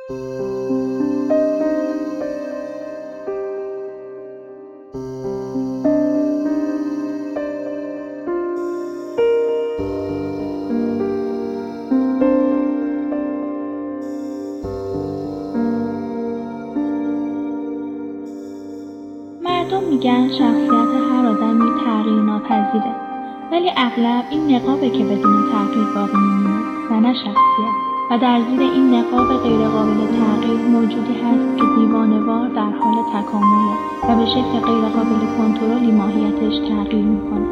مردم میگن شخصیت هر آدمی تغییر ناپذیره، ولی اغلب این نقابه که بدون تغییر باقی میمونه و نه شخصیت. و در زیر این نقاب غیرقابل تغییر موجودی هست که دیوانه‌وار در حال تکامله و به شکل غیرقابل کنترلی ماهیتش تغییر میکنه.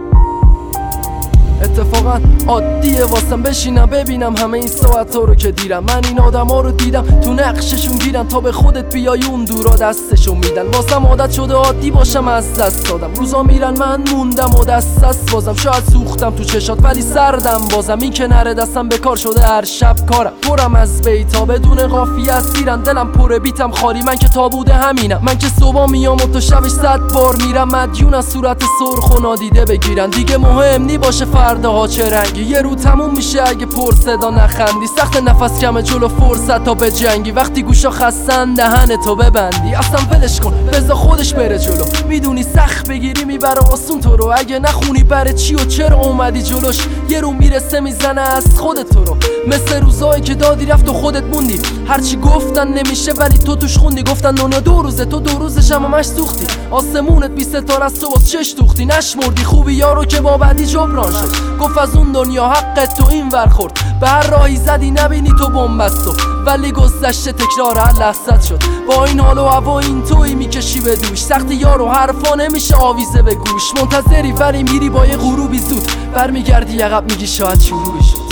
اتفاقا عادیه واسم بشینم ببینم همه این ساعتا رو که دیرم. من این آدما رو دیدم تو نقششون گیرن، تا به خودت بیای اون دورا دستشون میدن. واسم عادت شده عادی باشم از دست دادم، روزا میرن من موندم و دست بازم. شاید سوختم تو چشات ولی سردم بازم، این که نره دستم به کار شده هر شب کارم. پرم از بیتا بدون قافیه اسیرن، دلم پر بیتم خالی، من که تا بوده همینم. من که صبح میام و تو شبش 100 بار میرم، مدیون از صورت سرخ و نادیده بگیرن. دیگه مهم نی باشه فرداها چه رنگی، یه رو تموم میشه اگه پر صدا نخندی. سخت نفس کمه جلو فرصت تا به جنگی، وقتی گوشا خستن دهن تو ببندی. اصلا ولش کن بذار خودش بره جلو، میدونی سخت بگیری میبره آسون تو رو. اگه نخونی بره چی و چرا اومدی جلوش، یه رو میرسه میزنه از خودت تو رو. مثل روزایی که دادی رفت و خودت موندی، هرچی گفتن نمیشه ولی تو توش خوندی. گفتن دنیا 2 روزه، تو 2 روزش همش سوختی. آسمونت 20 ستاره است تو باز چش دوختی. نشمردی خوبی یارو که با بعدی جبران شد. گفت از اون دنیا حقت تو این ور خورد، به هر راهی زدی نبینی تو بنبستو. ولی گذشته تکرار هر لحظت شد، با این حال و هوا این توی میکشی به دوش. سخت یارو حرفا نمیشه آویزه به گوش، منتظری ولی میری با یه غروبی زود. برمیگردی عقب میگی شاید شروعی شد.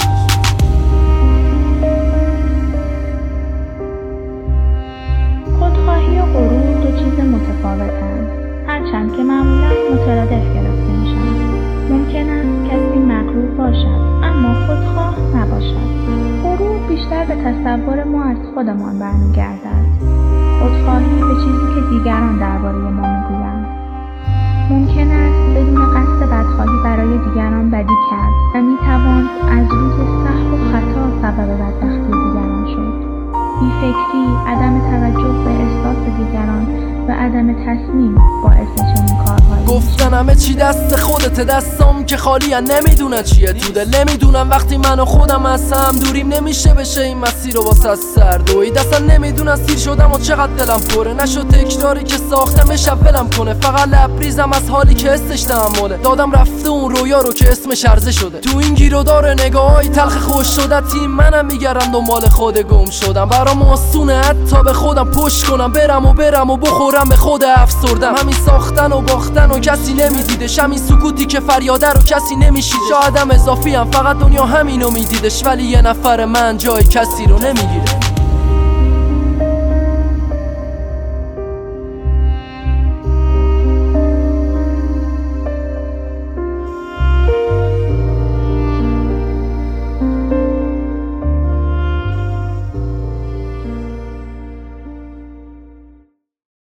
خودخواهی و غرور 2 چیز متفاوتن، هرچند که معمولا مترادف گرفته میشن. ممکن است کسی مغرور باشد اما خودخواه نباشد. غرور بیشتر به تصور ما از خودمان برمیگردد. خودخواهی به چیزی که دیگران درباره ما میگویند. ممکن است بدون قصد بدخواهی برای دیگران بدی کرد و میتواند از روز سهو و خطا سبب بدبختی دیگران شد. بی‌فکری، عدم توجه به احساس دیگران و عدم تصمیم باعث چنین کارهایی. گفتن همه چی دست خودته، دستام که خالی ان، نمیدونن چیه تو دل. نمیدونم وقتی من و خودم از هم دوریم نمیشه بشه این مسیر رو واسه از سر دوید. اصلا نمیدونم سیر شدم و چقدر دلم پره، نشد تکراری که ساختم بشب ولم کنه. فقط لبریزم از حالی که حسش تحمله، دادم رفته اون رویا رو که اسمش عرضه شده. تو این گیر و دار نگاهی تلخ خوش شدتی، منم میگردم دنبال خود گم شدم. برام آسونه حتی به خودم پشت کنم، برم و بخورم به خود افسردم. همین ساختن و باختن و کسی نمیدیدش، همین سکوتی که فریاده رو کسی نمیشید. شایدم اضافی هم فقط دنیا همینو میدیدش، ولی یه نفر من جای کسی رو نمیگیره.